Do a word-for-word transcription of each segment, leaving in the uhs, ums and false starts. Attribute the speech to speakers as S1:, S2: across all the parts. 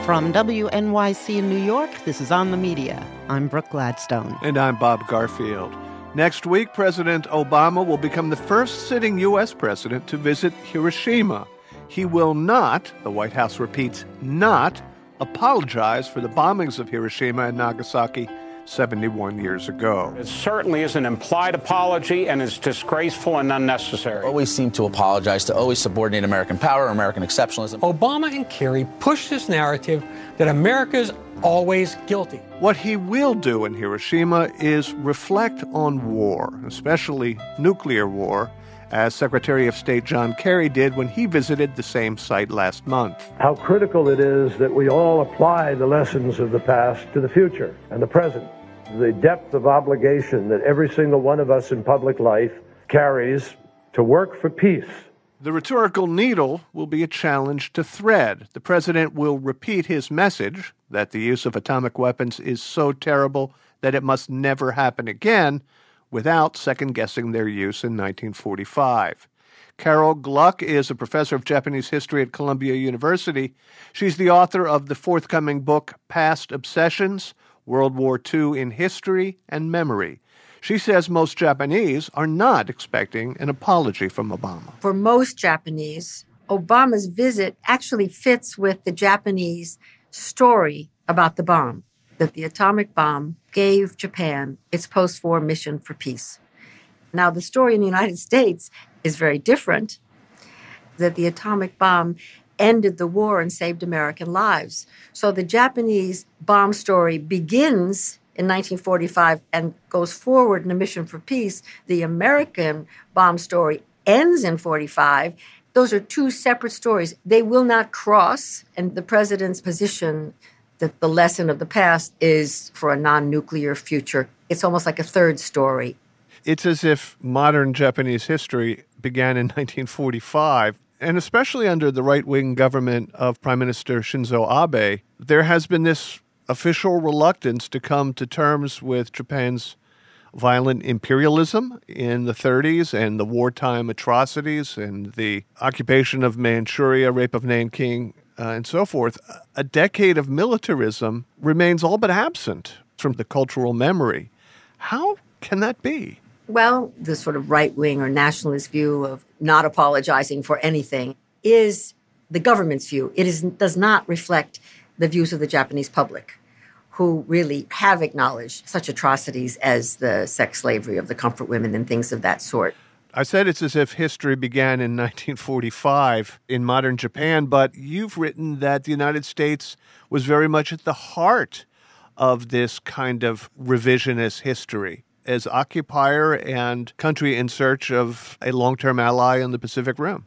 S1: From W N Y C in New York, this is On the Media. I'm Brooke Gladstone.
S2: And I'm Bob Garfield. Next week, President Obama will become the first sitting U S president to visit Hiroshima. He will not, the White House repeats, not apologize for the bombings of Hiroshima and Nagasaki seventy-one years ago.
S3: It certainly is an implied apology, and it's disgraceful and unnecessary.
S4: Always seem to apologize, to always subordinate American power, American exceptionalism.
S5: Obama and Kerry pushed this narrative that America's always guilty.
S2: What he will do in Hiroshima is reflect on war, especially nuclear war, as Secretary of State John Kerry did when he visited the same site last month.
S6: How critical it is that we all apply the lessons of the past to the future and the present. The depth of obligation that every single one of us in public life carries to work for peace.
S2: The rhetorical needle will be a challenge to thread. The president will repeat his message that the use of atomic weapons is so terrible that it must never happen again, without second-guessing their use in nineteen forty-five. Carol Gluck is a professor of Japanese history at Columbia University. She's the author of the forthcoming book, Past Obsessions, World War Two in History and Memory. She says most Japanese are not expecting an apology from Obama.
S7: For most Japanese, Obama's visit actually fits with the Japanese story about the bomb, that the atomic bomb gave Japan its post-war mission for peace. Now, the story in the United States is very different, that the atomic bomb ended the war and saved American lives. So the Japanese bomb story begins in nineteen forty-five and goes forward in a mission for peace. The American bomb story ends in forty-five. Those are two separate stories. They will not cross, and the president's position that the lesson of the past is for a non-nuclear future. It's almost like a third story.
S2: It's as if modern Japanese history began in nineteen forty-five, and especially under the right-wing government of Prime Minister Shinzo Abe, there has been this official reluctance to come to terms with Japan's violent imperialism in the thirties and the wartime atrocities and the occupation of Manchuria, rape of Nanking, uh, and so forth. A decade of militarism remains all but absent from the cultural memory. How can that be?
S7: Well, the sort of right-wing or nationalist view of not apologizing for anything is the government's view. It is, does not reflect the views of the Japanese public, who really have acknowledged such atrocities as the sex slavery of the comfort women and things of that sort.
S2: I said it's as if history began in nineteen forty-five in modern Japan, but you've written that the United States was very much at the heart of this kind of revisionist history as occupier and country in search of a long-term ally in the Pacific Rim.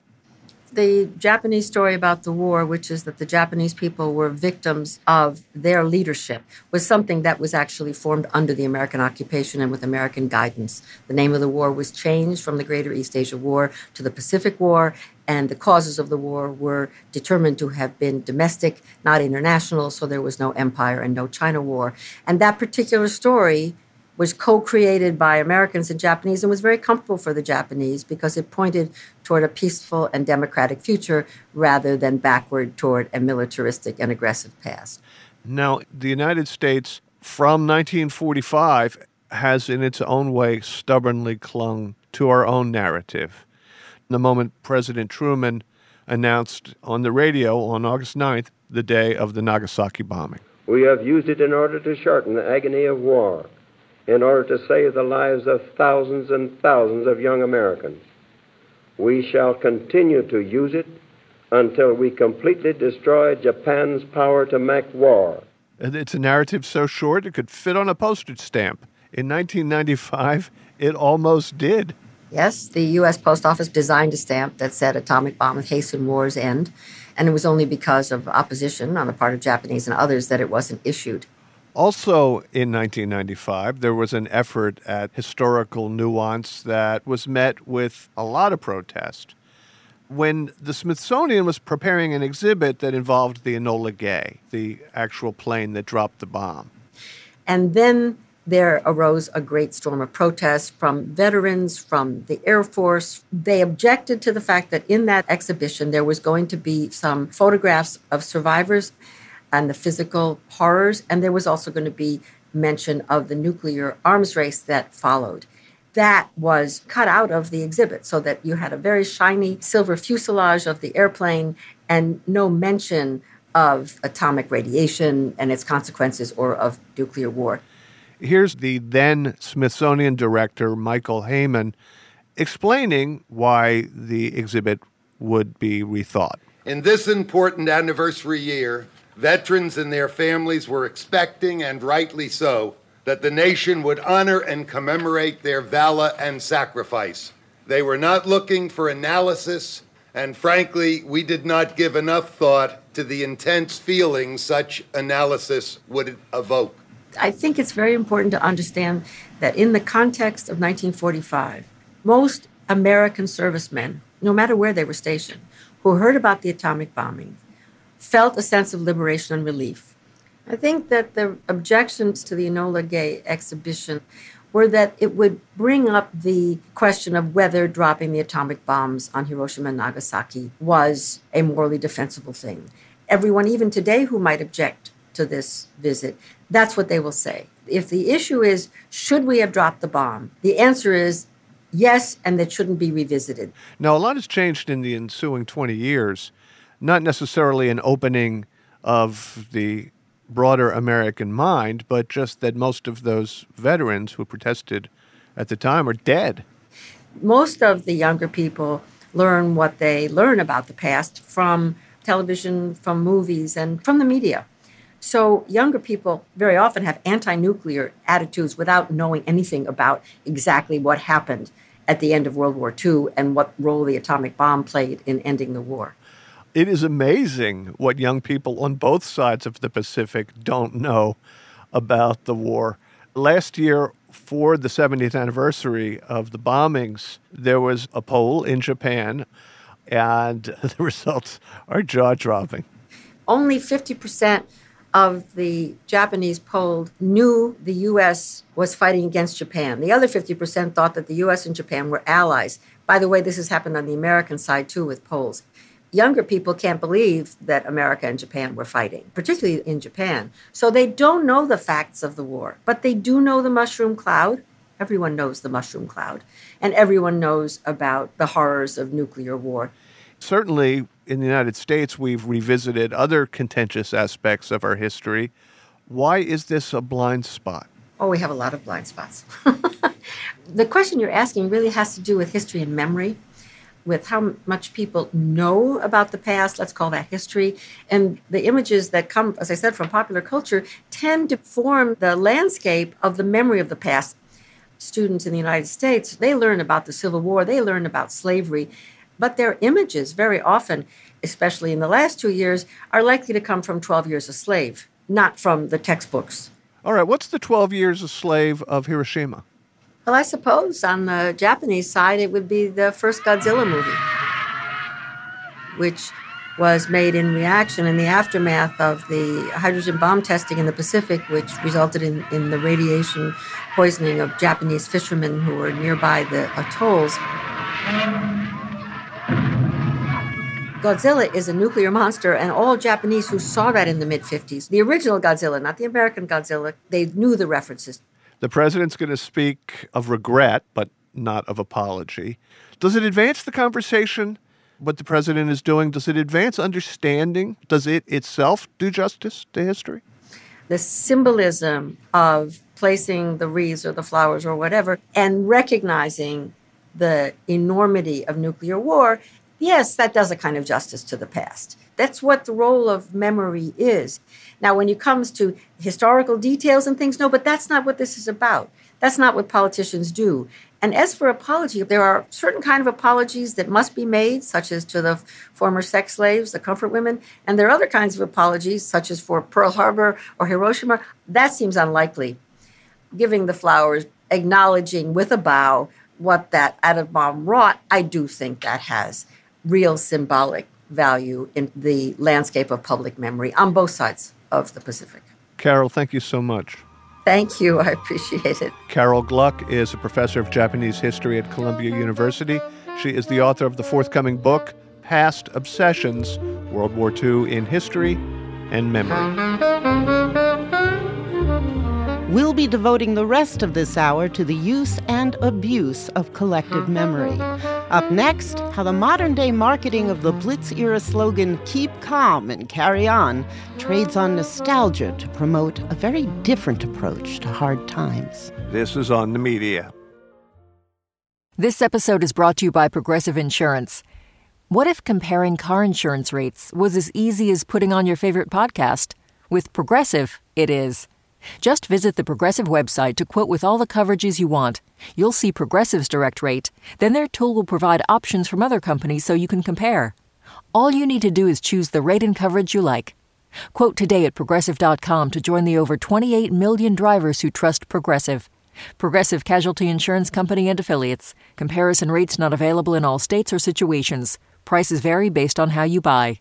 S7: The Japanese story about the war, which is that the Japanese people were victims of their leadership, was something that was actually formed under the American occupation and with American guidance. The name of the war was changed from the Greater East Asia War to the Pacific War, and the causes of the war were determined to have been domestic, not international, so there was no empire and no China war. And that particular story was co-created by Americans and Japanese and was very comfortable for the Japanese because it pointed toward a peaceful and democratic future rather than backward toward a militaristic and aggressive past.
S2: Now, the United States from nineteen forty-five has in its own way stubbornly clung to our own narrative. The moment President Truman announced on the radio on August ninth, the day of the Nagasaki bombing.
S8: We have used it in order to shorten the agony of war, in order to save the lives of thousands and thousands of young Americans. We shall continue to use it until we completely destroy Japan's power to make war.
S2: It's a narrative so short it could fit on a postage stamp. In nineteen ninety-five, it almost did.
S7: Yes, the U S Post Office designed a stamp that said atomic bomb hasten war's end, and it was only because of opposition on the part of Japanese and others that it wasn't issued.
S2: Also in nineteen ninety-five, there was an effort at historical nuance that was met with a lot of protest when the Smithsonian was preparing an exhibit that involved the Enola Gay, the actual plane that dropped the bomb.
S7: And then there arose a great storm of protest from veterans, from the Air Force. They objected to the fact that in that exhibition there was going to be some photographs of survivors and the physical horrors. And there was also going to be mention of the nuclear arms race that followed. That was cut out of the exhibit so that you had a very shiny silver fuselage of the airplane and no mention of atomic radiation and its consequences or of nuclear war.
S2: Here's the then Smithsonian director, Michael Heyman, explaining why the exhibit would be rethought.
S9: In this important anniversary year, veterans and their families were expecting, and rightly so, that the nation would honor and commemorate their valor and sacrifice. They were not looking for analysis, and frankly, we did not give enough thought to the intense feelings such analysis would evoke.
S7: I think it's very important to understand that in the context of nineteen forty-five, most American servicemen, no matter where they were stationed, who heard about the atomic bombing, felt a sense of liberation and relief. I think that the objections to the Enola Gay exhibition were that it would bring up the question of whether dropping the atomic bombs on Hiroshima and Nagasaki was a morally defensible thing. Everyone, even today, who might object to this visit, that's what they will say. If the issue is, should we have dropped the bomb? The answer is yes, and that shouldn't be revisited.
S2: Now, a lot has changed in the ensuing twenty years, not necessarily an opening of the broader American mind, but just that most of those veterans who protested at the time are dead.
S7: Most of the younger people learn what they learn about the past from television, from movies, and from the media. So younger people very often have anti-nuclear attitudes without knowing anything about exactly what happened at the end of World War Two and what role the atomic bomb played in ending the war.
S2: It is amazing what young people on both sides of the Pacific don't know about the war. Last year, for the seventieth anniversary of the bombings, there was a poll in Japan, and the results are jaw-dropping.
S7: Only fifty percent of the Japanese polled knew the U S was fighting against Japan. The other fifty percent thought that the U S and Japan were allies. By the way, this has happened on the American side, too, with polls. Younger people can't believe that America and Japan were fighting, particularly in Japan. So they don't know the facts of the war, but they do know the mushroom cloud. Everyone knows the mushroom cloud, and everyone knows about the horrors of nuclear war.
S2: Certainly, in the United States, we've revisited other contentious aspects of our history. Why is this a blind spot?
S7: Oh, we have a lot of blind spots. The question you're asking really has to do with history and memory, with how much people know about the past, let's call that history. And the images that come, as I said, from popular culture tend to form the landscape of the memory of the past. Students in the United States, they learn about the Civil War, they learn about slavery, but their images very often, especially in the last two years, are likely to come from twelve Years a Slave, not from the textbooks.
S2: All right, what's the twelve Years a Slave of Hiroshima?
S7: Well, I suppose on the Japanese side, it would be the first Godzilla movie, which was made in reaction in the aftermath of the hydrogen bomb testing in the Pacific, which resulted in, in the radiation poisoning of Japanese fishermen who were nearby the atolls. Godzilla is a nuclear monster, and all Japanese who saw that in the mid-fifties, the original Godzilla, not the American Godzilla, they knew the references.
S2: The president's going to speak of regret, but not of apology. Does it advance the conversation, what the president is doing? Does it advance understanding? Does it itself do justice to history?
S7: The symbolism of placing the wreaths or the flowers or whatever and recognizing the enormity of nuclear war, yes, that does a kind of justice to the past. That's what the role of memory is. Now, when it comes to historical details and things, no, but that's not what this is about. That's not what politicians do. And as for apology, there are certain kind of apologies that must be made, such as to the former sex slaves, the comfort women, and there are other kinds of apologies, such as for Pearl Harbor or Hiroshima. That seems unlikely. Giving the flowers, acknowledging with a bow what that atom bomb wrought, I do think that has real symbolic value in the landscape of public memory on both sides of the Pacific.
S2: Carol, thank you so much.
S7: Thank you. I appreciate it.
S2: Carol Gluck is a professor of Japanese history at Columbia University. She is the author of the forthcoming book, Past Obsessions, World War Two in History. and memory.
S1: We'll be devoting the rest of this hour to the use and abuse of collective memory. Up next, how the modern-day marketing of the Blitz-era slogan, "Keep calm and carry on," trades on nostalgia to promote a very different approach to hard times.
S2: This is On the Media.
S10: This episode is brought to you by Progressive Insurance. What if comparing car insurance rates was as easy as putting on your favorite podcast? With Progressive, it is. Just visit the Progressive website to quote with all the coverages you want. You'll see Progressive's direct rate. Then their tool will provide options from other companies so you can compare. All you need to do is choose the rate and coverage you like. Quote today at Progressive dot com to join the over twenty-eight million drivers who trust Progressive. Progressive Casualty Insurance Company and Affiliates. Comparison rates not available in all states or situations. Prices vary based on how you buy.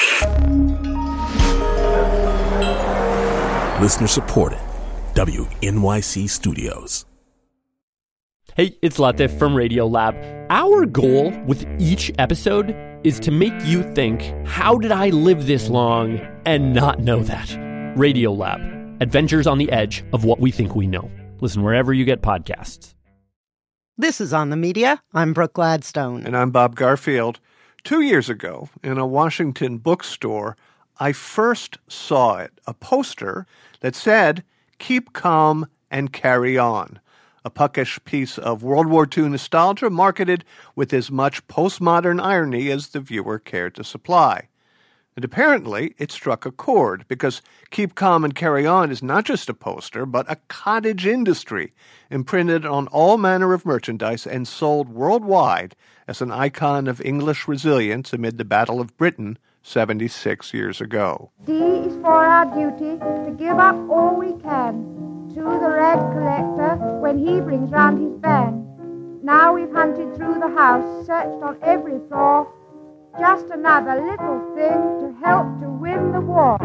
S11: Listener supported. W N Y C Studios.
S12: Hey, it's Latif from Radiolab. Our goal with each episode is to make you think, how did I live this long and not know that? Radiolab. Adventures on the edge of what we think we know. Listen wherever you get podcasts.
S1: This is On the Media. I'm Brooke Gladstone.
S2: And I'm Bob Garfield. Two years ago, in a Washington bookstore, I first saw it, a poster that said, "Keep calm and carry on," a puckish piece of World War Two nostalgia marketed with as much postmodern irony as the viewer cared to supply. And apparently, it struck a chord, because Keep Calm and Carry On is not just a poster, but a cottage industry, imprinted on all manner of merchandise and sold worldwide as an icon of English resilience amid the Battle of Britain seventy-six years ago.
S13: D is for our duty to give up all we can to the Red Collector when he brings round his band. Now we've hunted through the house, searched on every floor, just another little thing to help to win the war.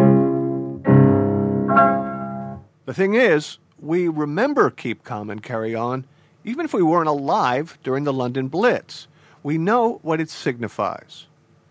S2: The thing is, we remember Keep Calm and Carry On, even if we weren't alive during the London Blitz. We know what it signifies.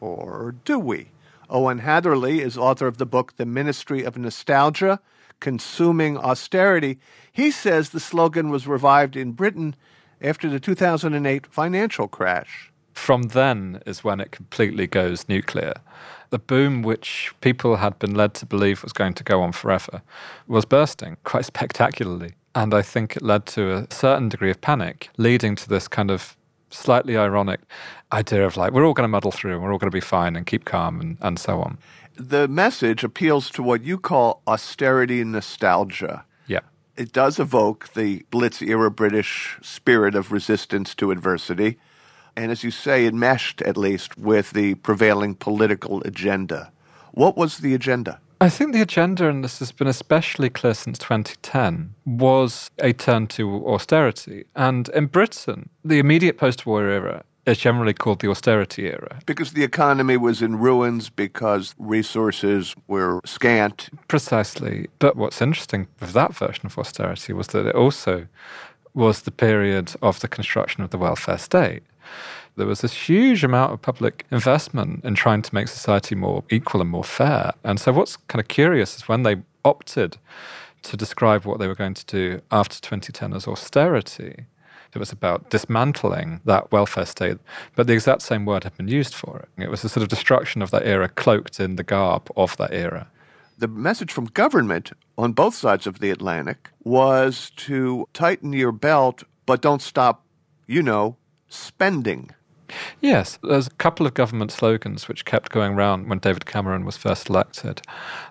S2: Or do we? Owen Hatherley is author of the book The Ministry of Nostalgia, Consuming Austerity. He says the slogan was revived in Britain after the two thousand eight financial crash.
S14: From then is when it completely goes nuclear. The boom, which people had been led to believe was going to go on forever, was bursting quite spectacularly. And I think it led to a certain degree of panic, leading to this kind of slightly ironic idea of like, we're all going to muddle through and we're all going to be fine and keep calm and, and so on.
S2: The message appeals to what you call austerity nostalgia.
S14: Yeah.
S2: It does evoke the Blitz-era British spirit of resistance to adversity. And as you say, it meshed, at least, with the prevailing political agenda. What was the agenda?
S14: I think the agenda, and this has been especially clear since twenty ten, was a turn to austerity. And in Britain, the immediate post-war era is generally called the austerity era.
S2: Because the economy was in ruins, because resources were scant.
S14: Precisely. But what's interesting with that version of austerity was that it also was the period of the construction of the welfare state. There was this huge amount of public investment in trying to make society more equal and more fair. And so what's kind of curious is when they opted to describe what they were going to do after twenty ten as austerity, it was about dismantling that welfare state, but the exact same word had been used for it. It was a sort of destruction of that era cloaked in the garb of that era.
S2: The message from government on both sides of the Atlantic was to tighten your belt, but don't stop, you know, spending.
S14: Yes, there's a couple of government slogans which kept going round when David Cameron was first elected,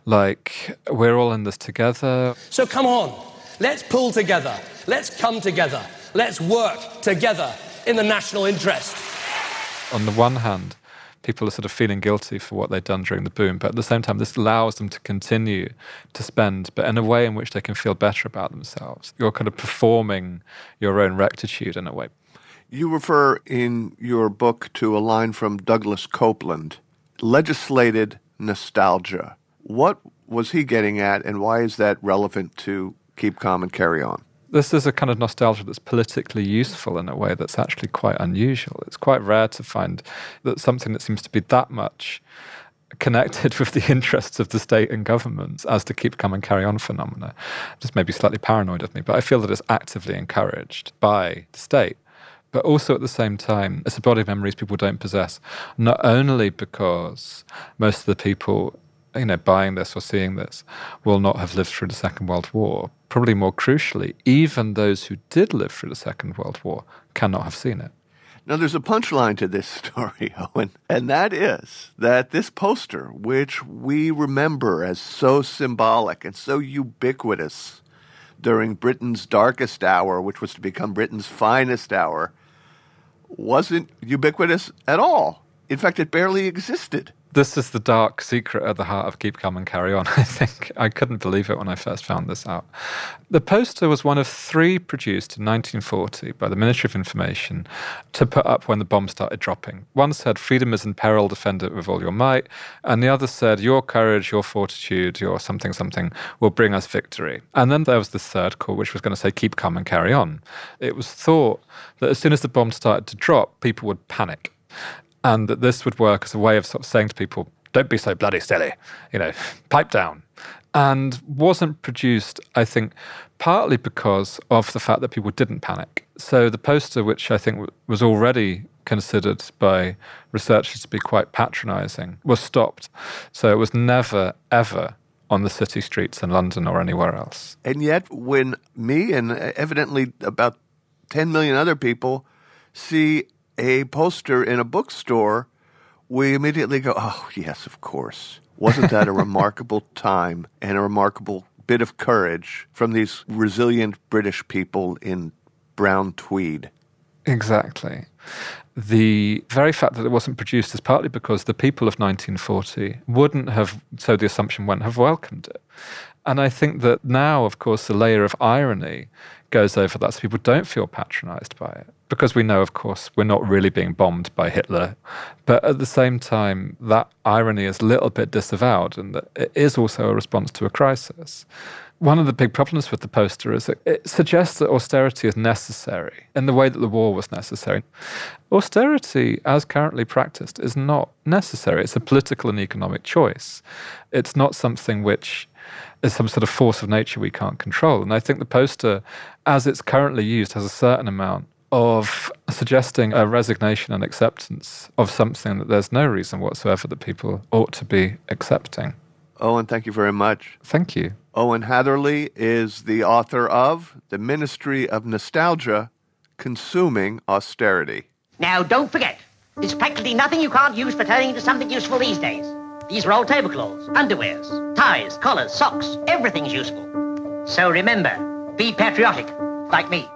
S14: like, we're all in this together.
S15: So come on, let's pull together, let's come together, let's work together in the national interest.
S14: On the one hand, people are sort of feeling guilty for what they've done during the boom, but at the same time, this allows them to continue to spend, but in a way in which they can feel better about themselves. You're kind of performing your own rectitude in a way.
S2: You refer in your book to a line from Douglas Copeland, legislated nostalgia. What was he getting at, and why is that relevant to Keep Calm and Carry On?
S14: This is a kind of nostalgia that's politically useful in a way that's actually quite unusual. It's quite rare to find that something that seems to be that much connected with the interests of the state and government as to keep, come and carry on phenomena. Just maybe slightly paranoid of me, but I feel that it's actively encouraged by the state. But also at the same time, it's a body of memories people don't possess, not only because most of the people, you know, buying this or seeing this will not have lived through the Second World War. Probably more crucially, even those who did live through the Second World War cannot have seen it.
S2: Now, there's a punchline to this story, Owen, and that is that this poster, which we remember as so symbolic and so ubiquitous during Britain's darkest hour, which was to become Britain's finest hour, wasn't ubiquitous at all. In fact, it barely existed.
S14: This is the dark secret at the heart of Keep Calm and Carry On, I think. I couldn't believe it when I first found this out. The poster was one of three produced in nineteen forty by the Ministry of Information to put up when the bomb started dropping. One said, "Freedom is in peril, defend it with all your might." And the other said, "Your courage, your fortitude, your something, something will bring us victory." And then there was the third call, which was going to say, "Keep calm and carry on." It was thought that as soon as the bomb started to drop, people would panic. And that this would work as a way of sort of saying to people, don't be so bloody silly, you know, pipe down. And wasn't produced, I think, partly because of the fact that people didn't panic. So the poster, which I think was already considered by researchers to be quite patronizing, was stopped. So it was never, ever on the city streets in London or anywhere else.
S2: And yet when me and evidently about ten million other people see a poster in a bookstore, we immediately go, oh, yes, of course. Wasn't that a remarkable time and a remarkable bit of courage from these resilient British people in brown tweed?
S14: Exactly. The very fact that it wasn't produced is partly because the people of nineteen forty wouldn't have, so the assumption went, have welcomed it. And I think that now, of course, the layer of irony goes over that, so people don't feel patronized by it. Because we know, of course, we're not really being bombed by Hitler. But at the same time, that irony is a little bit disavowed, and that it is also a response to a crisis. One of the big problems with the poster is that it suggests that austerity is necessary in the way that the war was necessary. Austerity, as currently practiced, is not necessary. It's a political and economic choice. It's not something which is some sort of force of nature we can't control. And I think the poster, as it's currently used, has a certain amount of suggesting a resignation and acceptance of something that there's no reason whatsoever that people ought to be accepting.
S2: Owen, thank you very much.
S14: Thank you.
S2: Owen Hatherley is the author of The Ministry of Nostalgia, Consuming Austerity.
S16: Now, don't forget, there's practically nothing you can't use for turning into something useful these days. These are old tablecloths, underwears, ties, collars, socks, everything's useful. So remember, be patriotic, like me.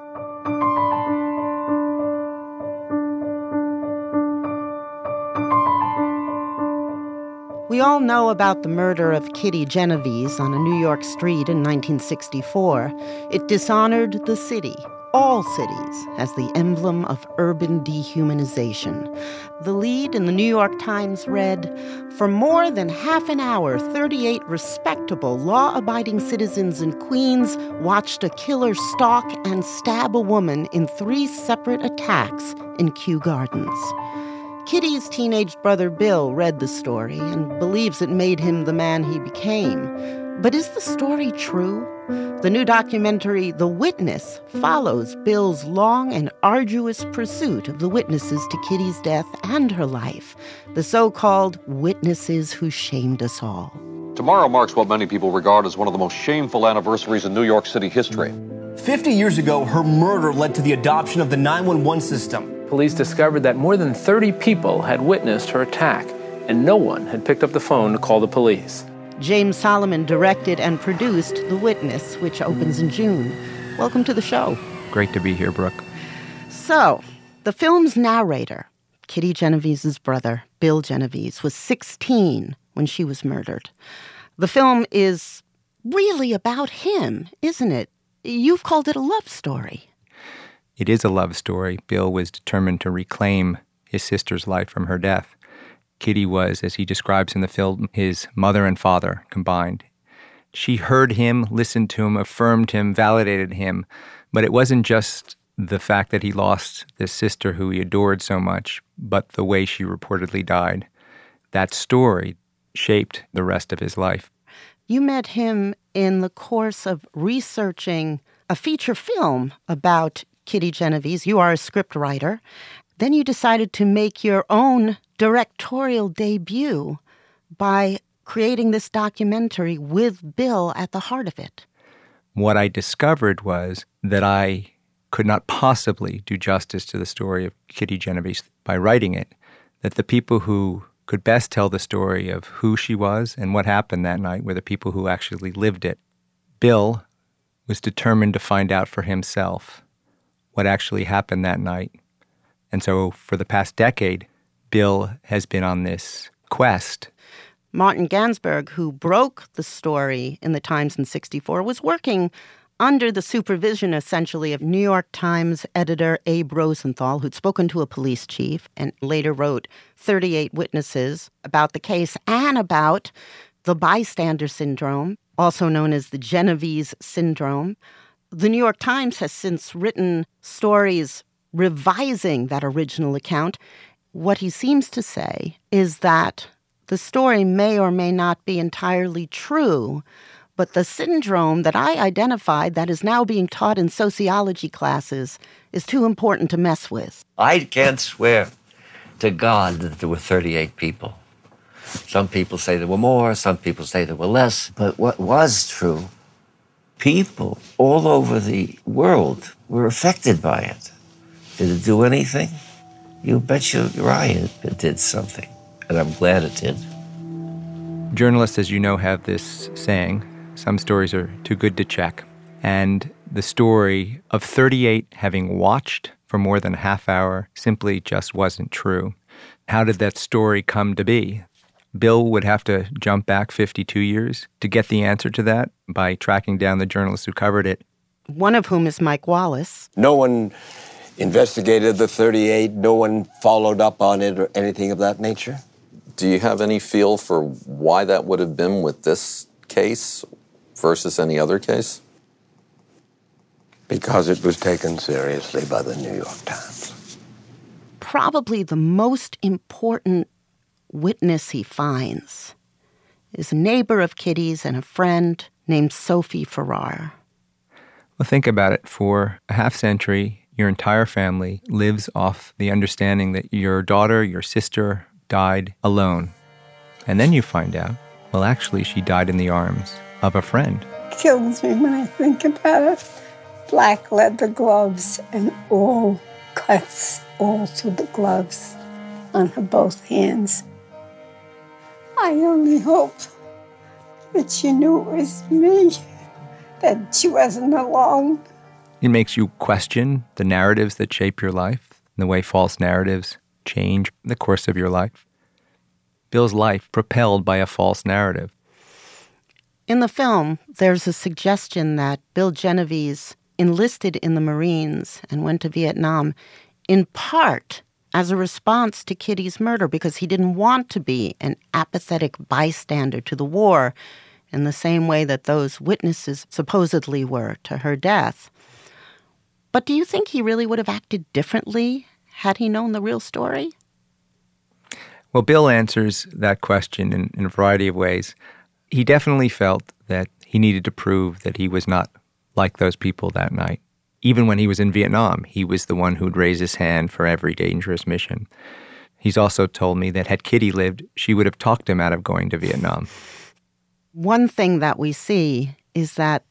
S1: We all know about the murder of Kitty Genovese on a New York street in nineteen sixty-four. It dishonored the city, all cities, as the emblem of urban dehumanization. The lead in the New York Times read, "For more than half an hour, thirty-eight respectable, law-abiding citizens in Queens watched a killer stalk and stab a woman in three separate attacks in Kew Gardens." Kitty's teenage brother Bill read the story and believes it made him the man he became. But is the story true? The new documentary, The Witness, follows Bill's long and arduous pursuit of the witnesses to Kitty's death and her life, the so-called witnesses who shamed us all.
S17: Tomorrow marks what many people regard as one of the most shameful anniversaries in New York City history.
S18: Fifty years ago, her murder led to the adoption of the nine one one system.
S19: Police discovered that more than thirty people had witnessed her attack, and no one had picked up the phone to call the police.
S1: James Solomon directed and produced The Witness, which opens in June. Welcome to the show.
S20: Great to be here, Brooke.
S1: So, the film's narrator, Kitty Genovese's brother, Bill Genovese, was sixteen when she was murdered. The film is really about him, isn't it? You've called it a love story.
S20: It is a love story. Bill was determined to reclaim his sister's life from her death. Kitty was, as he describes in the film, his mother and father combined. She heard him, listened to him, affirmed him, validated him. But it wasn't just the fact that he lost this sister who he adored so much, but the way she reportedly died. That story, shaped the rest of his life.
S1: You met him in the course of researching a feature film about Kitty Genovese. You are a script writer. Then you decided to make your own directorial debut by creating this documentary with Bill at the heart of it.
S20: What I discovered was that I could not possibly do justice to the story of Kitty Genovese by writing it, that the people who could best tell the story of who she was and what happened that night were the people who actually lived it. Bill was determined to find out for himself what actually happened that night. And so for the past decade, Bill has been on this quest.
S1: Martin Gansberg, who broke the story in the Times in sixty-four, was working under the supervision, essentially, of New York Times editor Abe Rosenthal, who'd spoken to a police chief and later wrote thirty-eight witnesses about the case and about the bystander syndrome, also known as the Genovese syndrome. The New York Times has since written stories revising that original account. What he seems to say is that the story may or may not be entirely true, but the syndrome that I identified that is now being taught in sociology classes is too important to mess with.
S21: I can't swear to God that there were thirty-eight people. Some people say there were more, some people say there were less. But what was true, people all over the world were affected by it. Did it do anything? You bet you're right, it did something. And I'm glad it did.
S20: Journalists, as you know, have this saying, some stories are too good to check. And the story of thirty-eight having watched for more than a half hour simply just wasn't true. How did that story come to be? Bill would have to jump back fifty-two years to get the answer to that by tracking down the journalists who covered it.
S1: One of whom is Mike Wallace.
S22: No one investigated the thirty-eight, no one followed up on it or anything of that nature?
S17: Do you have any feel for why that would have been with this case versus any other case?
S22: Because it was taken seriously by the New York Times.
S1: Probably the most important witness he finds is a neighbor of Kitty's and a friend named Sophie Farrar.
S20: Well, think about it. For a half century, your entire family lives off the understanding that your daughter, your sister, died alone. And then you find out, well, actually, she died in the arms of a friend.
S23: It kills me when I think about it. Black leather gloves and all cuts all through the gloves on her both hands. I only hope that she knew it was me, that she wasn't alone.
S20: It makes you question the narratives that shape your life, and the way false narratives change the course of your life. Bill's life propelled by a false narrative.
S1: In the film, there's a suggestion that Bill Genovese enlisted in the Marines and went to Vietnam in part as a response to Kitty's murder because he didn't want to be an apathetic bystander to the war in the same way that those witnesses supposedly were to her death. But do you think he really would have acted differently had he known the real story?
S20: Well, Bill answers that question in, in a variety of ways. He definitely felt that he needed to prove that he was not like those people that night. Even when he was in Vietnam, he was the one who'd raise his hand for every dangerous mission. He's also told me that had Kitty lived, she would have talked him out of going to Vietnam.
S1: One thing that we see is that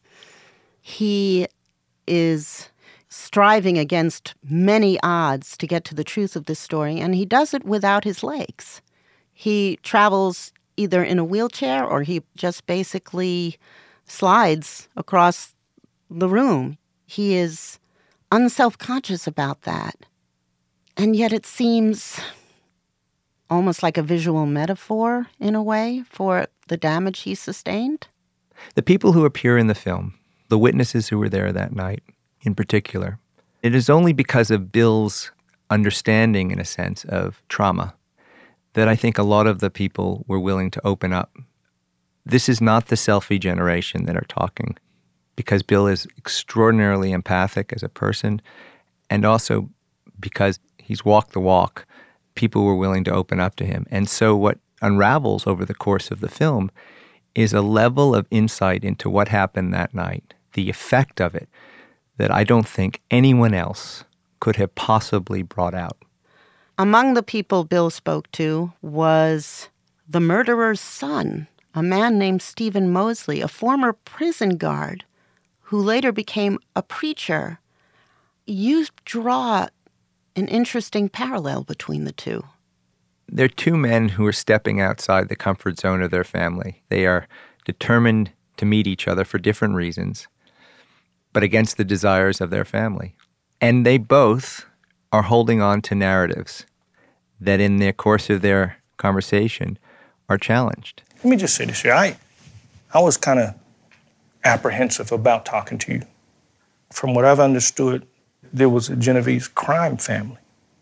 S1: he is striving against many odds to get to the truth of this story, and he does it without his legs. He travels either in a wheelchair or he just basically slides across the room. He is unselfconscious about that. And yet it seems almost like a visual metaphor, in a way, for the damage he sustained.
S20: The people who appear in the film, the witnesses who were there that night in particular, it is only because of Bill's understanding, in a sense, of trauma that I think a lot of the people were willing to open up. This is not the selfie generation that are talking, because Bill is extraordinarily empathic as a person, and also because he's walked the walk, people were willing to open up to him. And so what unravels over the course of the film is a level of insight into what happened that night, the effect of it, that I don't think anyone else could have possibly brought out.
S1: Among the people Bill spoke to was the murderer's son, a man named Stephen Mosley, a former prison guard who later became a preacher. You draw an interesting parallel between the two.
S20: They're two men who are stepping outside the comfort zone of their family. They are determined to meet each other for different reasons, but against the desires of their family. And they both are holding on to narratives that in the course of their conversation are challenged.
S3: Let me just say this here. I, I was kind of apprehensive about talking to you. From what I've understood, there was a Genovese crime family.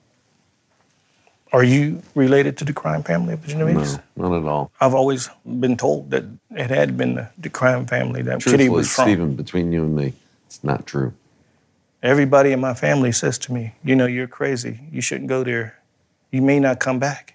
S3: Are you related to the crime family of the Genovese?
S17: No, not at all.
S3: I've always been told that it had been the, the crime family that Kitty was from.
S17: Stephen, between you and me, it's not true.
S3: Everybody in my family says to me, you know, you're crazy. You shouldn't go there. You may not come back.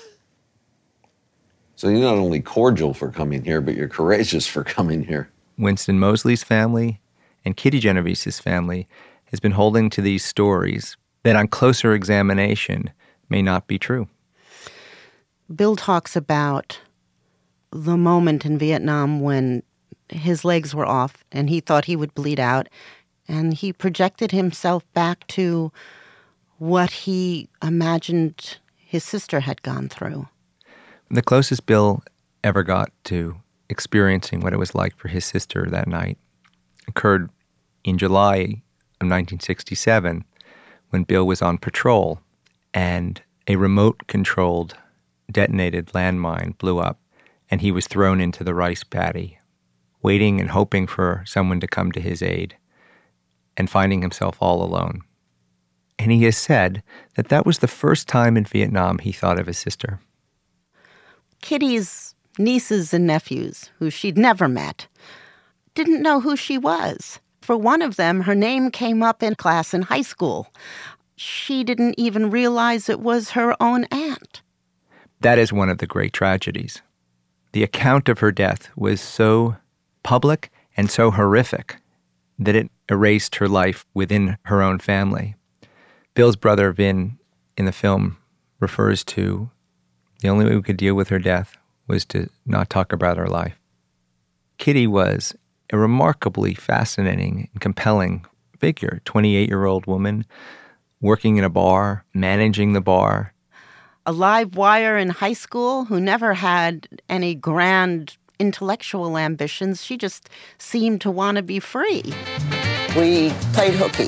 S17: So you're not only cordial for coming here, but you're courageous for coming here.
S20: Winston Mosley's family and Kitty Genovese's family has been holding to these stories that on closer examination may not be true.
S1: Bill talks about the moment in Vietnam when his legs were off and he thought he would bleed out, and he projected himself back to what he imagined his sister had gone through.
S20: The closest Bill ever got to experiencing what it was like for his sister that night occurred in July of nineteen sixty-seven when Bill was on patrol and a remote-controlled detonated landmine blew up and he was thrown into the rice paddy, waiting and hoping for someone to come to his aid and finding himself all alone. And he has said that that was the first time in Vietnam he thought of his sister.
S1: Kitty's nieces and nephews, who she'd never met, didn't know who she was. For one of them, her name came up in class in high school. She didn't even realize it was her own aunt.
S20: That is one of the great tragedies. The account of her death was so public and so horrific that it erased her life within her own family. Bill's brother, Vin, in the film, refers to the only way we could deal with her death was to not talk about her life. Kitty was a remarkably fascinating and compelling figure, twenty-eight-year-old woman working in a bar, managing the bar.
S1: A live wire in high school who never had any grand intellectual ambitions. She just seemed to want to be free.
S4: We played hooky.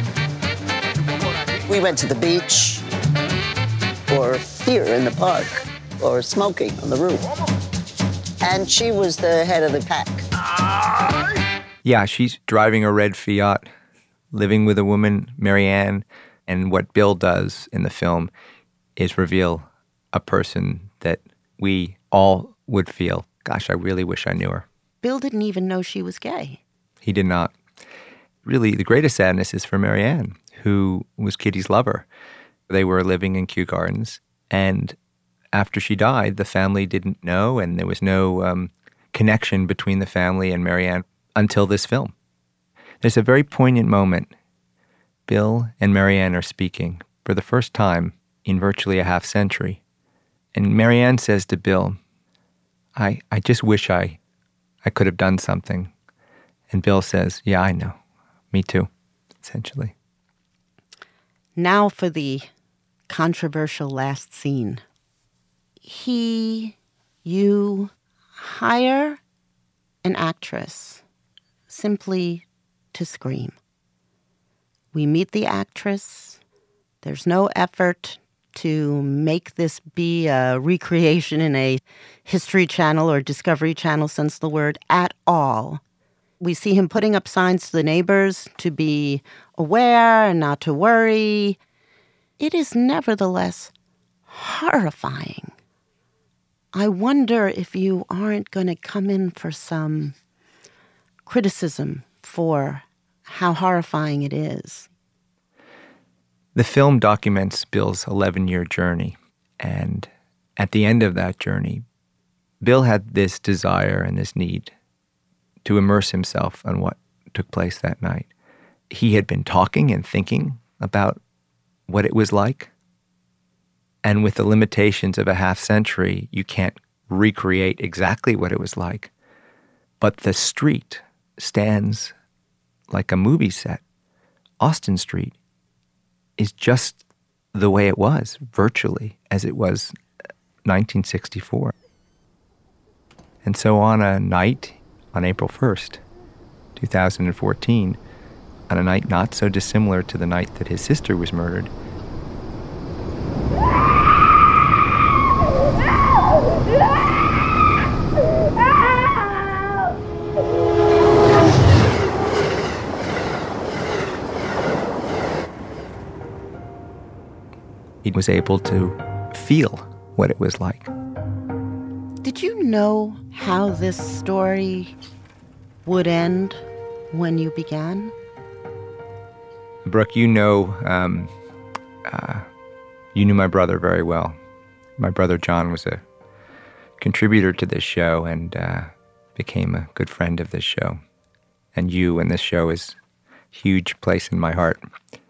S4: We went to the beach, or here in the park, or smoking on the roof. And she was the head of the pack.
S20: Yeah, she's driving a red Fiat, living with a woman, Marianne, and what Bill does in the film is reveal a person that we all would feel, gosh, I really wish I knew her.
S1: Bill didn't even know she was gay.
S20: He did not. Really, the greatest sadness is for Marianne, who was Kitty's lover. They were living in Kew Gardens, and after she died, the family didn't know, and there was no um, connection between the family and Marianne until this film. There's a very poignant moment. Bill and Marianne are speaking for the first time in virtually a half century. And Marianne says to Bill, I, I just wish I, I could have done something. And Bill says, yeah, I know. Me too, essentially.
S1: Now for the controversial last scene. He, you, hire an actress simply to scream. We meet the actress. There's no effort to make this be a recreation in a History Channel or Discovery Channel sense of the word at all. We see him putting up signs to the neighbors to be aware and not to worry. It is nevertheless horrifying. I wonder if you aren't going to come in for some criticism for how horrifying it is.
S20: The film documents Bill's eleven-year journey, and at the end of that journey, Bill had this desire and this need to immerse himself in what took place that night. He had been talking and thinking about what it was like. And with the limitations of a half century, you can't recreate exactly what it was like. But the street stands like a movie set. Austin Street is just the way it was, virtually, as it was nineteen sixty-four. And so on a night, on April first, two thousand fourteen, on a night not so dissimilar to the night that his sister was murdered, he was able to feel what it was like.
S1: Did you know how this story would end when you began?
S20: Brooke, you know, um, uh, you knew my brother very well. My brother John was a contributor to this show and uh, became a good friend of this show. And you and this show is a huge place in my heart.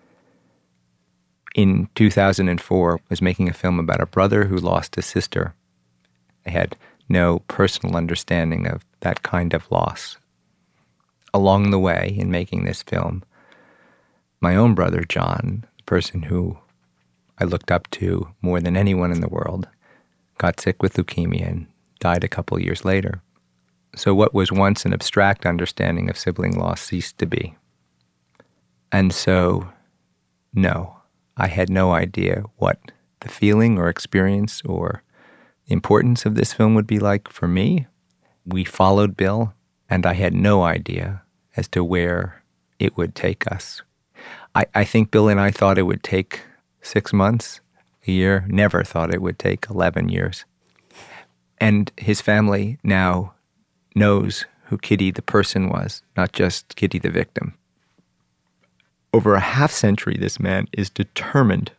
S20: In two thousand four, I was making a film about a brother who lost a sister. I had no personal understanding of that kind of loss. Along the way, in making this film, my own brother, John, the person who I looked up to more than anyone in the world, got sick with leukemia and died a couple years later. So what was once an abstract understanding of sibling loss ceased to be. And so, no, I had no idea what the feeling or experience or importance of this film would be like for me. We followed Bill, and I had no idea as to where it would take us. I, I think Bill and I thought it would take six months, a year, never thought it would take eleven years. And his family now knows who Kitty the person was, not just Kitty the victim. Over a half century, this man is determined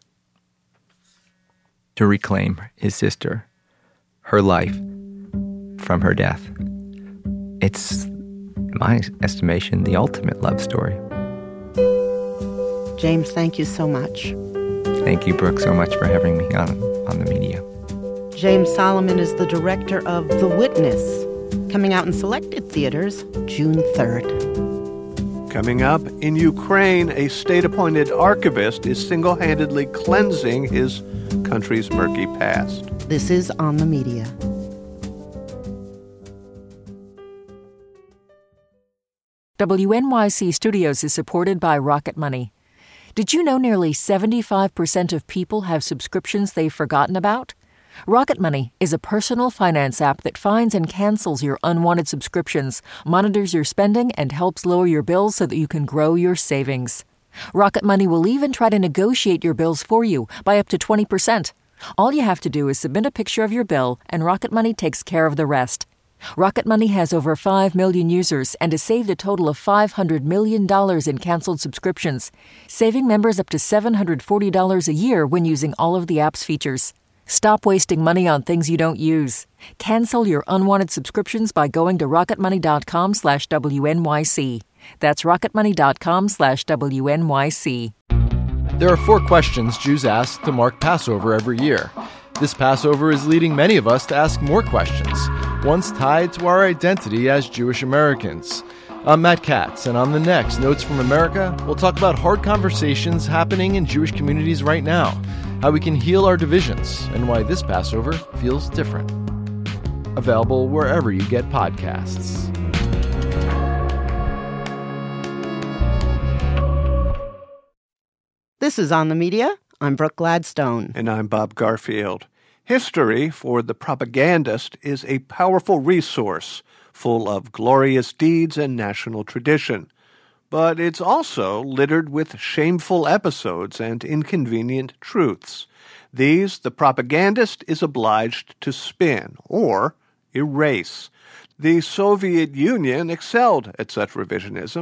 S20: to reclaim his sister, her life, from her death. It's, in my estimation, the ultimate love story.
S1: James, thank you so much.
S20: Thank you, Brooke, so much for having me on, on the media.
S1: James Solomon is the director of The Witness, coming out in selected theaters June third.
S2: Coming up, in Ukraine, a state-appointed archivist is single-handedly cleansing his country's murky past.
S1: This is On the Media.
S10: W N Y C Studios is supported by Rocket Money. Did you know nearly seventy-five percent of people have subscriptions they've forgotten about? Rocket Money is a personal finance app that finds and cancels your unwanted subscriptions, monitors your spending, and helps lower your bills so that you can grow your savings. Rocket Money will even try to negotiate your bills for you by up to twenty percent. All you have to do is submit a picture of your bill, and Rocket Money takes care of the rest. Rocket Money has over five million users and has saved a total of five hundred million dollars in canceled subscriptions, saving members up to seven hundred forty dollars a year when using all of the app's features. Stop wasting money on things you don't use. Cancel your unwanted subscriptions by going to rocketmoney.com slash WNYC. That's rocketmoney.com slash WNYC.
S5: There are four questions Jews ask to mark Passover every year. This Passover is leading many of us to ask more questions, ones tied to our identity as Jewish Americans. I'm Matt Katz, and on the next Notes from America, we'll talk about hard conversations happening in Jewish communities right now, how we can heal our divisions, and why this Passover feels different. Available wherever you get podcasts.
S1: This is On the Media. I'm Brooke Gladstone.
S2: And I'm Bob Garfield. History, for the propagandist, is a powerful resource full of glorious deeds and national tradition. But it's also littered with shameful episodes and inconvenient truths. These the propagandist is obliged to spin or erase. The Soviet Union excelled at such revisionism,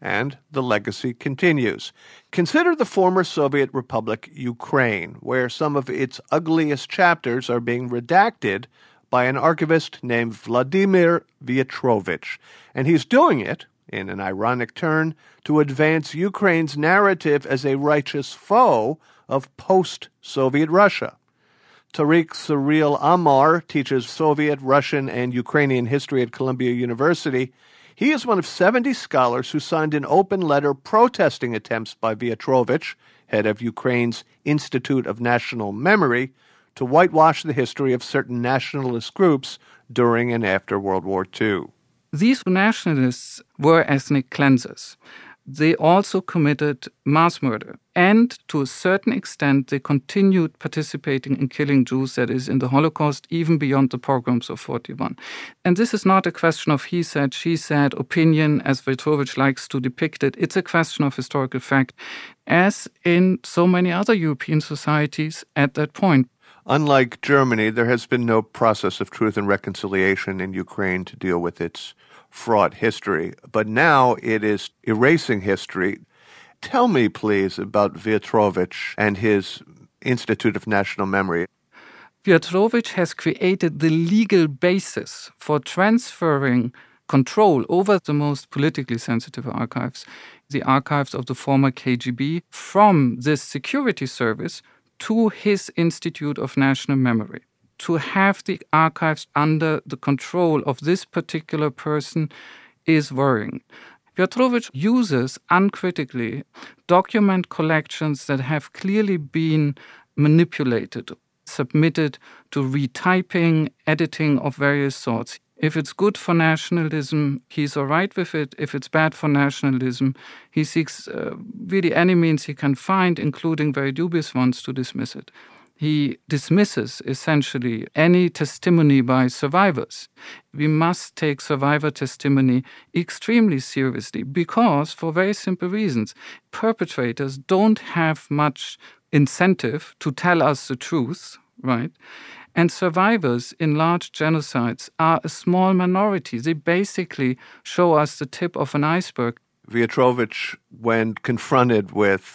S2: And the legacy continues. Consider the former Soviet Republic Ukraine, where some of its ugliest chapters are being redacted by an archivist named Vladimir Vyatrovich. And he's doing it, in an ironic turn, to advance Ukraine's narrative as a righteous foe of post-Soviet Russia. Tariq Cyril Amar teaches Soviet, Russian, and Ukrainian history at Columbia University. He is one of seventy scholars who signed an open letter protesting attempts by Vyatrovich, head of Ukraine's Institute of National Memory, to whitewash the history of certain nationalist groups during and after World War Two.
S6: These nationalists were ethnic cleansers. They also committed mass murder. And to a certain extent, they continued participating in killing Jews, that is, in the Holocaust, even beyond the pogroms of forty-one. And this is not a question of he said, she said, opinion, as Vyatrovich likes to depict it. It's a question of historical fact, as in so many other European societies at that point.
S2: Unlike Germany, there has been no process of truth and reconciliation in Ukraine to deal with its fraught history, but now it is erasing history. Tell me, please, about Vyatrovich and his Institute of National Memory.
S6: Vyatrovich has created the legal basis for transferring control over the most politically sensitive archives, the archives of the former K G B, from this security service to his Institute of National Memory. To have the archives under the control of this particular person is worrying. Vyatrovich uses uncritically document collections that have clearly been manipulated, submitted to retyping, editing of various sorts. If it's good for nationalism, he's all right with it. If it's bad for nationalism, he seeks uh, really any means he can find, including very dubious ones, to dismiss it. He dismisses, essentially, any testimony by survivors. We must take survivor testimony extremely seriously because, for very simple reasons, perpetrators don't have much incentive to tell us the truth, right? And survivors in large genocides are a small minority. They basically show us the tip of an iceberg.
S2: Vyatrovich, when confronted with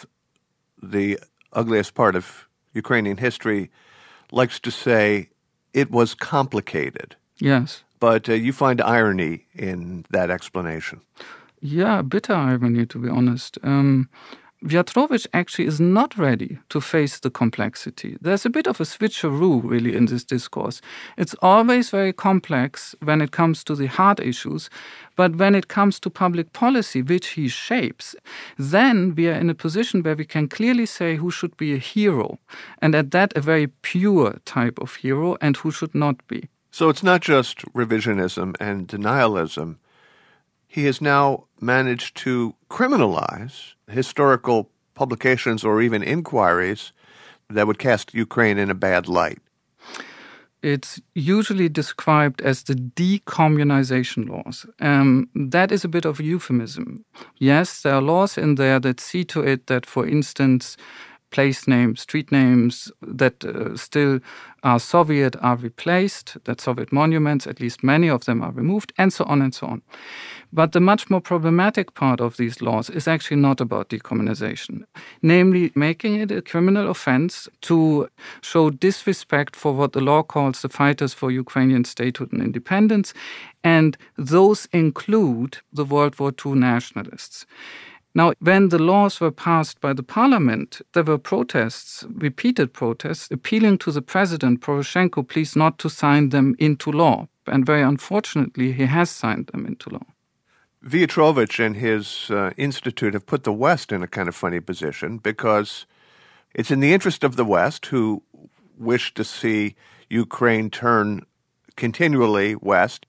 S2: the ugliest part of Ukrainian history, likes to say it was complicated.
S6: Yes.
S2: But uh, you find irony in that explanation.
S6: Yeah, bitter irony, to be honest. Um, Vyatrovich actually is not ready to face the complexity. There's a bit of a switcheroo, really, in this discourse. It's always very complex when it comes to the hard issues, but when it comes to public policy, which he shapes, then we are in a position where we can clearly say who should be a hero, and at that, a very pure type of hero, and who should not be.
S2: So it's not just revisionism and denialism. He has now managed to criminalize historical publications or even inquiries that would cast Ukraine in a bad light.
S6: It's usually described as the decommunization laws. Um, that is a bit of a euphemism. Yes, there are laws in there that see to it that, for instance, place names, street names that uh, still are Soviet are replaced, that Soviet monuments, at least many of them, are removed, and so on and so on. But the much more problematic part of these laws is actually not about decommunization, namely making it a criminal offense to show disrespect for what the law calls the fighters for Ukrainian statehood and independence, and those include the World War Two nationalists. Now, when the laws were passed by the parliament, there were protests, repeated protests, appealing to the president, Poroshenko, please not to sign them into law. And very unfortunately, he has signed them into law.
S2: Vyatrovich and his uh, institute have put the West in a kind of funny position because it's in the interest of the West, who wish to see Ukraine turn continually west,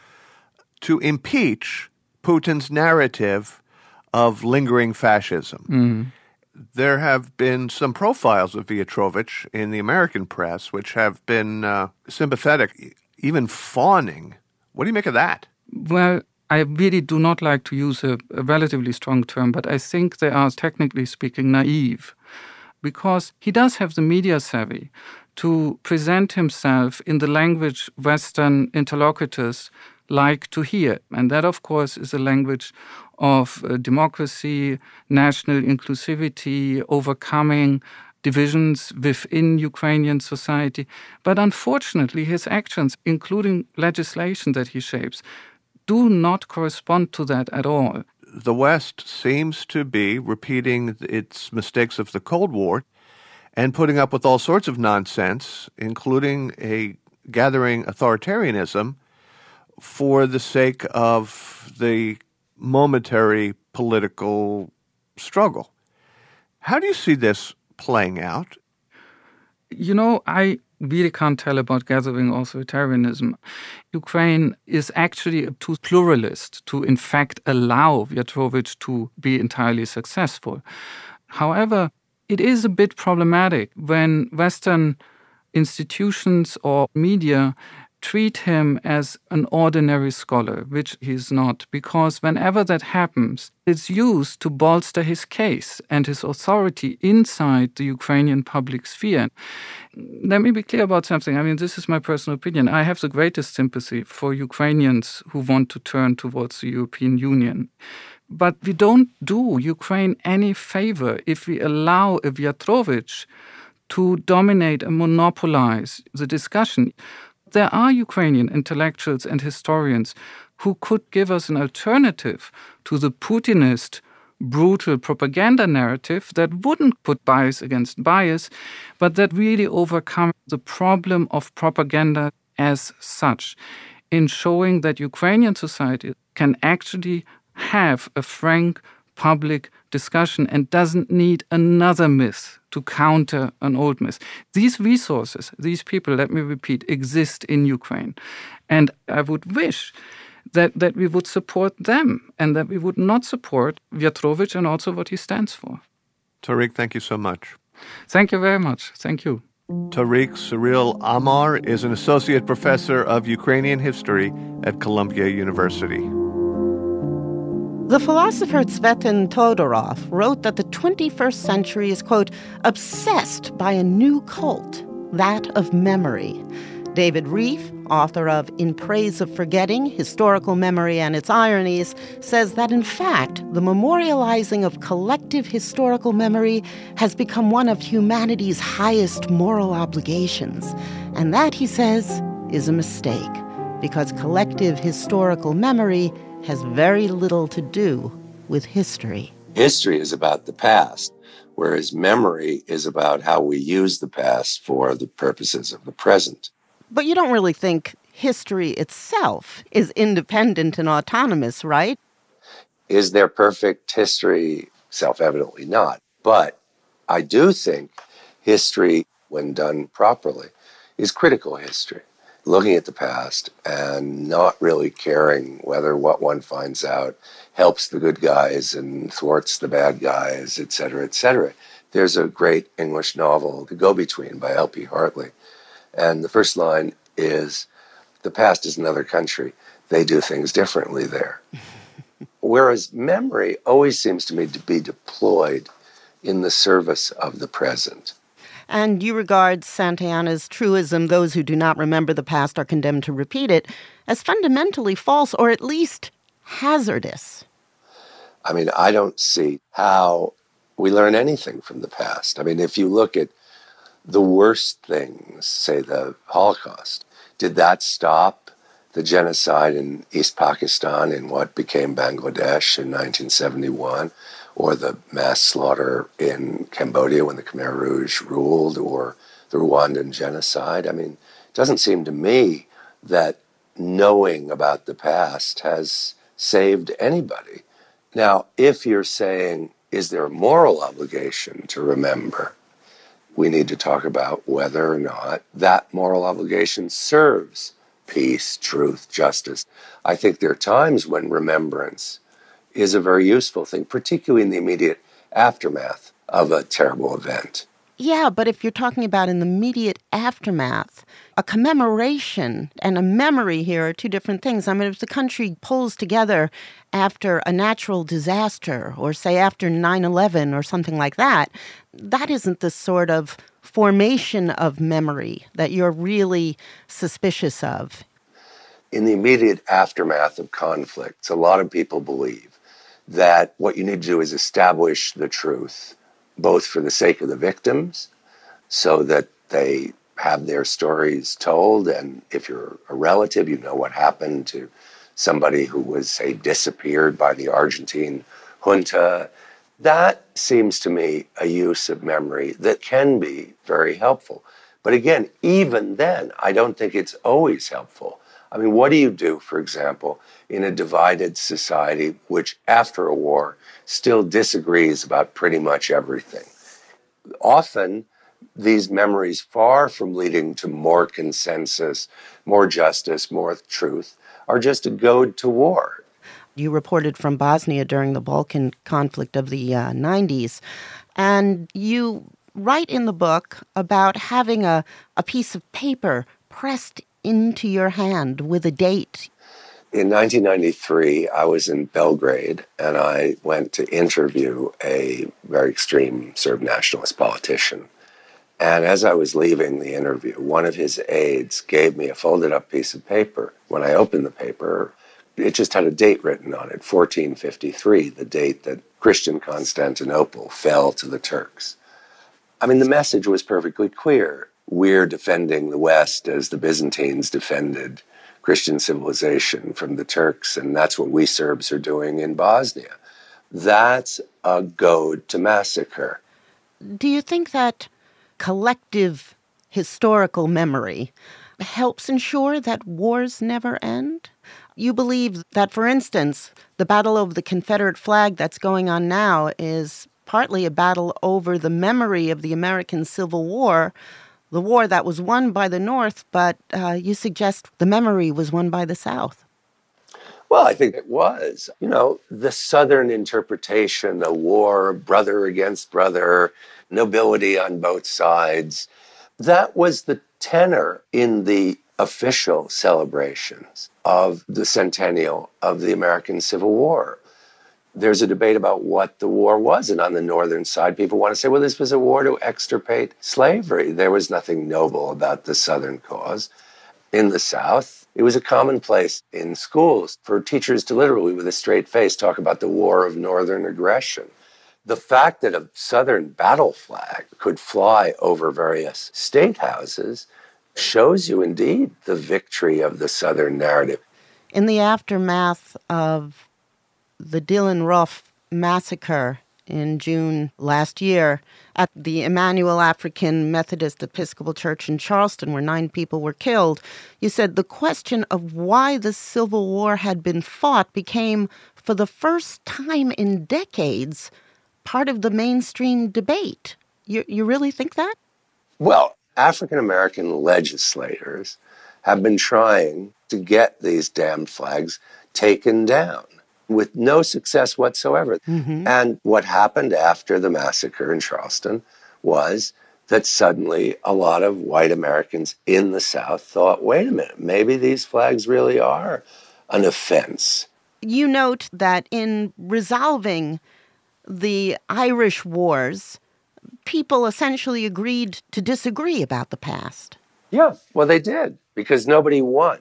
S2: to impeach Putin's narrative of lingering fascism.
S6: Mm.
S2: There have been some profiles of Vyatrovich in the American press which have been uh, sympathetic, even fawning. What do you make of that?
S6: Well, I really do not like to use a, a relatively strong term, but I think they are, technically speaking, naive, because he does have the media savvy to present himself in the language Western interlocutors like to hear. And that, of course, is a language of uh, democracy, national inclusivity, overcoming divisions within Ukrainian society. But unfortunately, his actions, including legislation that he shapes, do not correspond to that at all.
S2: The West seems to be repeating its mistakes of the Cold War and putting up with all sorts of nonsense, including a gathering authoritarianism for the sake of the momentary political struggle. How do you see this playing out?
S6: You know, I really can't tell about gathering authoritarianism. Ukraine is actually too pluralist to, in fact, allow Vyacherovich to be entirely successful. However, it is a bit problematic when Western institutions or media treat him as an ordinary scholar, which he's not, because whenever that happens, it's used to bolster his case and his authority inside the Ukrainian public sphere. Let me be clear about something. I mean, this is my personal opinion. I have the greatest sympathy for Ukrainians who want to turn towards the European Union. But we don't do Ukraine any favor if we allow a Vyacherovich to dominate and monopolize the discussion. There are Ukrainian intellectuals and historians who could give us an alternative to the Putinist, brutal propaganda narrative that wouldn't put bias against bias, but that really overcome the problem of propaganda as such, in showing that Ukrainian society can actually have a frank public discussion and doesn't need another myth to counter an old myth. These resources, these people, let me repeat, exist in Ukraine. And I would wish that, that we would support them and that we would not support Vyacherovich and also what he stands for.
S2: Tariq, thank you so much.
S6: Thank you very much. Thank you.
S2: Tariq Cyril Amar is an associate professor of Ukrainian history at Columbia University.
S1: The philosopher Tsvetan Todorov wrote that the twenty-first century is, quote, obsessed by a new cult, that of memory. David Rieff, author of In Praise of Forgetting, Historical Memory and Its Ironies, says that, in fact, the memorializing of collective historical memory has become one of humanity's highest moral obligations. And that, he says, is a mistake, because collective historical memory has very little to do with history.
S22: History is about the past, whereas memory is about how we use the past for the purposes of the present.
S1: But you don't really think history itself is independent and autonomous, right?
S22: Is there perfect history? Self-evidently not. But I do think history, when done properly, is critical history. Looking at the past and not really caring whether what one finds out helps the good guys and thwarts the bad guys, et cetera, et cetera. There's a great English novel, The Go-Between by L P Hartley. And the first line is, the past is another country. They do things differently there. Whereas memory always seems to me to be deployed in the service of the present.
S1: And you regard Santayana's truism, those who do not remember the past are condemned to repeat it, as fundamentally false or at least hazardous.
S22: I mean, I don't see how we learn anything from the past. I mean, if you look at the worst things, say the Holocaust, did that stop the genocide in East Pakistan in what became Bangladesh in nineteen seventy-one? Or the mass slaughter in Cambodia when the Khmer Rouge ruled, or the Rwandan genocide? I mean, it doesn't seem to me that knowing about the past has saved anybody. Now, if you're saying, is there a moral obligation to remember? We need to talk about whether or not that moral obligation serves peace, truth, justice. I think there are times when remembrance is a very useful thing, particularly in the immediate aftermath of a terrible event.
S1: Yeah, but if you're talking about in the immediate aftermath, a commemoration and a memory here are two different things. I mean, if the country pulls together after a natural disaster, or say after nine eleven or something like that, that isn't the sort of formation of memory that you're really suspicious of.
S22: In the immediate aftermath of conflicts, a lot of people believe that what you need to do is establish the truth, both for the sake of the victims, so that they have their stories told, and if you're a relative, you know what happened to somebody who was, say, disappeared by the Argentine junta. That seems to me a use of memory that can be very helpful. But again, even then, I don't think it's always helpful. I mean, what do you do, for example, in a divided society which, after a war, still disagrees about pretty much everything? Often, these memories, far from leading to more consensus, more justice, more truth, are just a goad to war.
S1: You reported from Bosnia during the Balkan conflict of the uh, nineties, and you write in the book about having a, a piece of paper pressed into your hand with a date.
S22: In nineteen ninety-three, I was in Belgrade, and I went to interview a very extreme Serb nationalist politician. And as I was leaving the interview, one of his aides gave me a folded-up piece of paper. When I opened the paper, it just had a date written on it, fourteen fifty-three, the date that Christian Constantinople fell to the Turks. I mean, the message was perfectly clear. We're defending the West as the Byzantines defended Christian civilization from the Turks, and that's what we Serbs are doing in Bosnia. That's a goad to massacre.
S1: Do you think that collective historical memory helps ensure that wars never end? You believe that, for instance, the battle over the Confederate flag that's going on now is partly a battle over the memory of the American Civil War, the war that was won by the North, but uh, you suggest the memory was won by the South.
S22: Well, I think it was. You know, the Southern interpretation, a war, brother against brother, nobility on both sides, that was the tenor in the official celebrations of the centennial of the American Civil War. There's a debate about what the war was, and on the northern side, people want to say, well, this was a war to extirpate slavery. There was nothing noble about the Southern cause. In the South, it was a commonplace in schools for teachers to literally, with a straight face, talk about the war of Northern aggression. The fact that a Southern battle flag could fly over various state houses shows you indeed the victory of the Southern narrative.
S1: In the aftermath of the Dylan Roof massacre in June last year at the Emmanuel African Methodist Episcopal Church in Charleston, where nine people were killed, you said the question of why the Civil War had been fought became, for the first time in decades, part of the mainstream debate. You, you really think that?
S22: Well, African-American legislators have been trying to get these damned flags taken down with no success whatsoever. Mm-hmm. And what happened after the massacre in Charleston was that suddenly a lot of white Americans in the South thought, wait a minute, maybe these flags really are an offense.
S1: You note that in resolving the Irish wars, people essentially agreed to disagree about the past.
S22: Yeah, well, they did, because nobody won.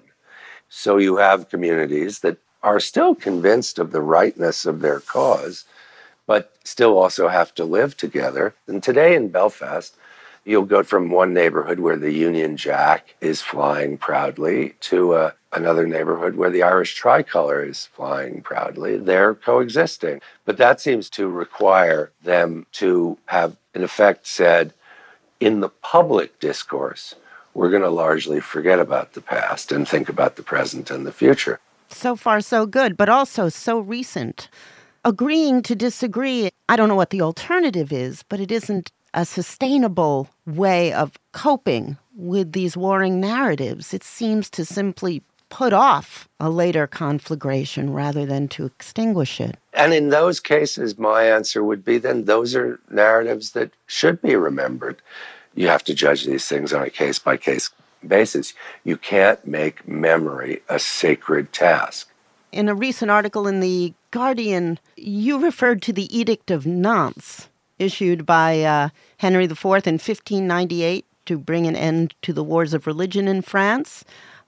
S22: So you have communities that are still convinced of the rightness of their cause, but still also have to live together. And today in Belfast, you'll go from one neighborhood where the Union Jack is flying proudly to uh, another neighborhood where the Irish tricolor is flying proudly. They're coexisting. But that seems to require them to have, in effect, said, in the public discourse, we're going to largely forget about the past and think about the present and the future.
S1: So far, so good, but also so recent. Agreeing to disagree, I don't know what the alternative is, but it isn't a sustainable way of coping with these warring narratives. It seems to simply put off a later conflagration rather than to extinguish it.
S22: And in those cases, my answer would be then those are narratives that should be remembered. You have to judge these things on a case-by-case basis. You can't make memory a sacred task.
S1: In a recent article in The Guardian, you referred to the Edict of Nantes, issued by uh, Henry the Fourth in fifteen ninety-eight to bring an end to the wars of religion in France.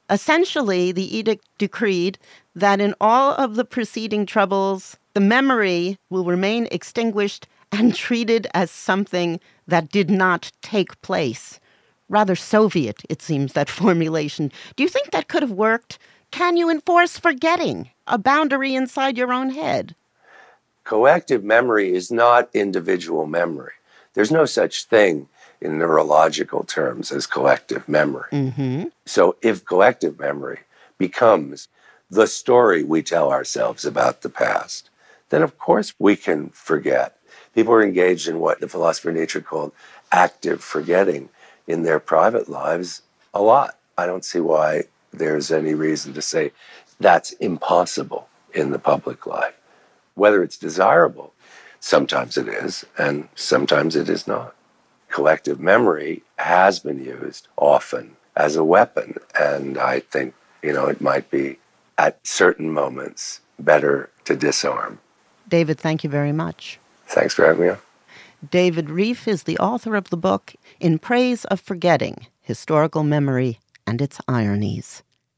S1: Essentially, the edict decreed that in all of the preceding troubles, the memory will remain extinguished and treated as something that did not take place. Rather Soviet, it seems, that formulation. Do you think that could have worked? Can you enforce forgetting, a boundary inside your own head?
S22: Collective memory is not individual memory. There's no such thing in neurological terms as collective memory.
S1: Mm-hmm.
S22: So if collective memory becomes the story we tell ourselves about the past, then of course we can forget. People are engaged in what the philosopher Nietzsche called active forgetting in their private lives a lot. I don't see why there's any reason to say that's impossible in the public life. Whether it's desirable, sometimes it is, and sometimes it is not. Collective memory has been used often as a weapon, and I think, you know, it might be at certain moments better to disarm.
S1: David, thank you very much.
S22: Thanks for having me on.
S1: David Rieff is the author of the book In Praise of Forgetting, Historical Memory and Its Ironies.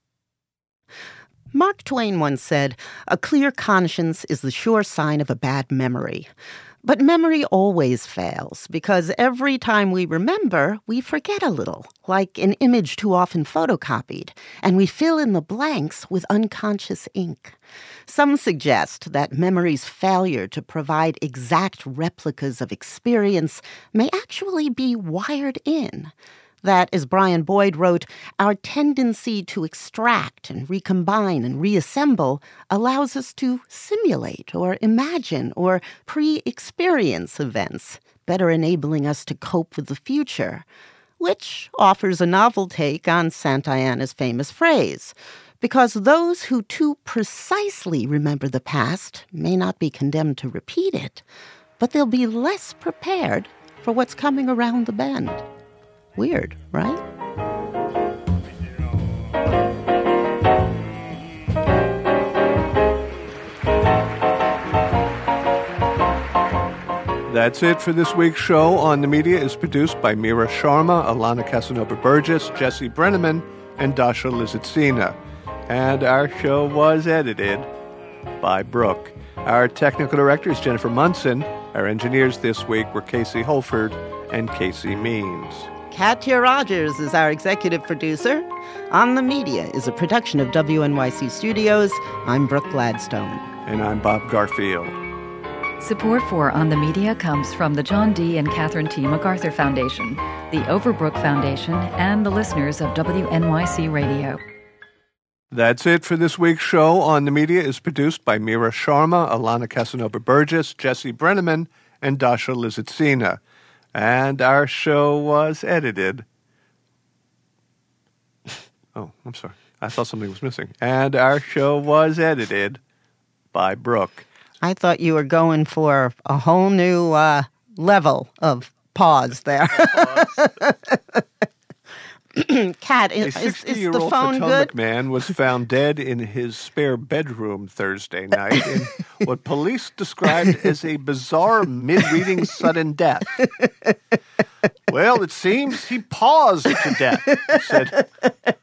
S1: Mark Twain once said, "A clear conscience is the sure sign of a bad memory." But memory always fails, because every time we remember, we forget a little, like an image too often photocopied, and we fill in the blanks with unconscious ink. Some suggest that memory's failure to provide exact replicas of experience may actually be wired in. That, as Brian Boyd wrote, our tendency to extract and recombine and reassemble allows us to simulate or imagine or pre-experience events, better enabling us to cope with the future, which offers a novel take on Santayana's famous phrase, because those who too precisely remember the past may not be condemned to repeat it, but they'll be less prepared for what's coming around the bend. Weird, right?
S2: That's it for this week's show. On the Media is produced by Mira Sharma, Alana Casanova-Burgess, Jesse Brenneman, and Dasha Lizitsina. And our show was edited by Brooke. Our technical director is Jennifer Munson. Our engineers this week were Casey Holford and Casey Means.
S1: Katya Rogers is our executive producer. On the Media is a production of W N Y C Studios. I'm Brooke Gladstone.
S2: And I'm Bob Garfield.
S7: Support for On the Media comes from the John D. and Catherine T. MacArthur Foundation, the Overbrook Foundation, and the listeners of W N Y C Radio.
S2: That's it for this week's show. On the Media is produced by Mira Sharma, Alana Casanova-Burgess, Jesse Brenneman, and Dasha Lizitsina. And our show was edited. Oh, I'm sorry. I thought something was missing. And our show was edited by Brooke.
S1: I thought you were going for a whole new uh, level of pause there. Kat, is,
S2: a
S1: is, is the
S2: sixty-year-old
S1: phone
S2: Potomac
S1: good?
S2: man was found dead in his spare bedroom Thursday night in what police described as a bizarre mid-reading sudden death. Well, it seems he paused to death, said